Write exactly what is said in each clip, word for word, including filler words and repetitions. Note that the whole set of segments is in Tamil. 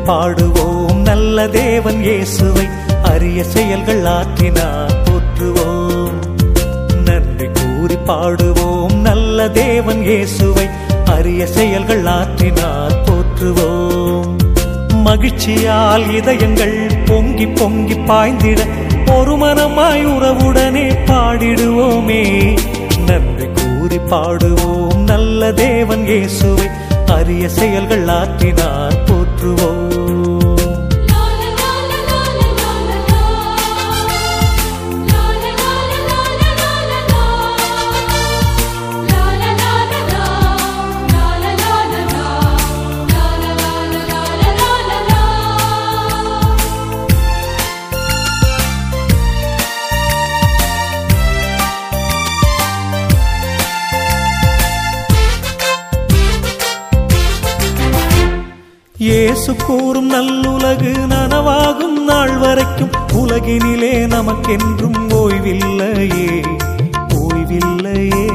பாடுவோம் நல்ல தேவன் இயேசுவை, அரிய செயல்கள் ஆற்றினார் போற்றுவோம். நன்றி கூறி பாடுவோம் நல்ல தேவன் இயேசுவை, அரிய செயல்கள் ஆற்றினார் போற்றுவோம். மகிழ்ச்சியால் இதயங்கள் பொங்கி பொங்கி பாய்ந்திட ஒரு மனமாய் உறவுடனே பாடிடுவோமே. நன்றி கூறி பாடுவோம் நல்ல தேவன் இயேசுவை, அரிய செயல்கள் ஆற்றினார் போற்றுவோம். இயேசு கூறும் நல்லுலகு நனவாகும் நாள் வரைக்கும் உலகினிலே நமக்கென்றும் ஓய்வில்லையே, ஓய்வில்லையே.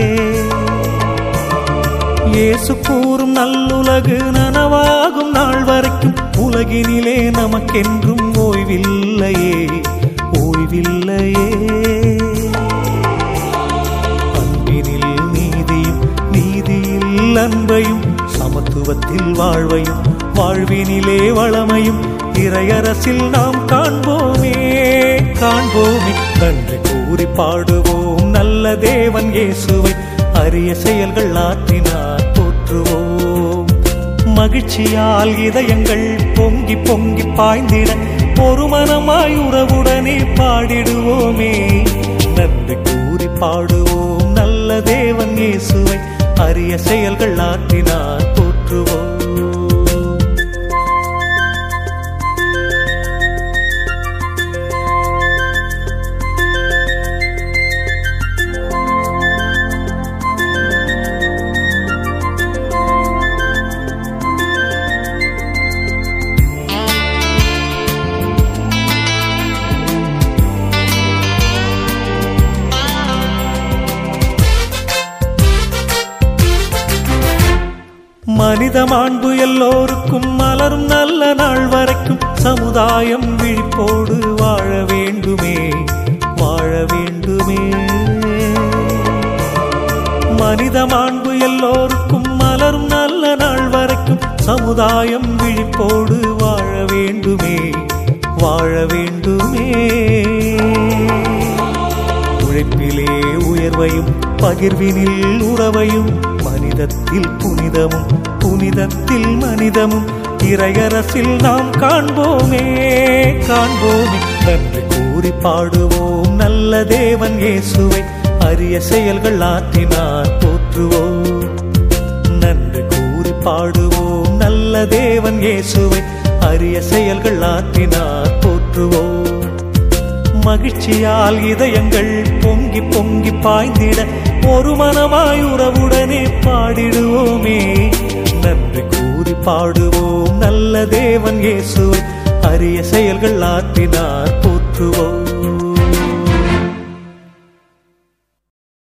இயேசு கூறும் நல்லுலகு நனவாகும் நாள் வரைக்கும் உலகினிலே நமக்கென்றும் ஓய்வில்லையே, ஓய்வில்லையே. அன்பினில் நீதியும் நீதியில் அன்பையும் சமத்துவத்தில் வாழ்வையும் வாழ்வினிலே வளமையும் இறையரசில் நாம் காண்போமே, காண்போமே. நன்றி கூறி பாடுவோம் நல்ல தேவன் இயேசுவை, அரிய செயல்கள் ஆற்றினார் போற்றுவோம். மகிழ்ச்சியால் இதயங்கள் பொங்கி பொங்கி பாய்ந்திட ஒரு மனமாய் உறவுடனே பாடிடுவோமே. நன்றி கூறி பாடுவோம் நல்ல தேவன் இயேசுவை, அரிய செயல்கள் ஆற்றினார் போற்றுவோம். மனித மாண்பு எல்லோருக்கும் மலரும் நல்ல நாள் வரைக்கும் சமுதாயம் விழிப்போடு வாழ வேண்டுமே, வாழ வேண்டுமே. மனித மாண்பு எல்லோருக்கும் மலரும் நல்ல நாள் வரைக்கும் சமுதாயம் விழிப்போடு வாழ வேண்டுமே, வாழ வேண்டுமே. உழைப்பிலே உயர்வையும் பகிர்வினில் உறவையும் மனிதத்தில் புனிதமும் புனிதத்தில் மனிதமும் இறையரசில் நாம் காண்போமே, காண்போமே. நன்றி கூறி பாடுவோம் நல்ல தேவன் இயேசுவை, அரிய செயல்கள் ஆற்றினார் போற்றுவோம். நன்றி கூறி பாடுவோம் நல்ல தேவன் இயேசுவை, அரிய செயல்கள் ஆற்றினார் போற்றுவோம். மகிழ்ச்சியால் இதயங்கள் பொங்கி பொங்கி பாய்ந்திட ஒரு மனமாய் உறவுடனே பாடிடுவோமே. நன்றி கூறி பாடுவோம் நல்ல தேவன் இயேசுவை, அரிய செயல்கள் ஆற்றினார் போற்றுவோம்.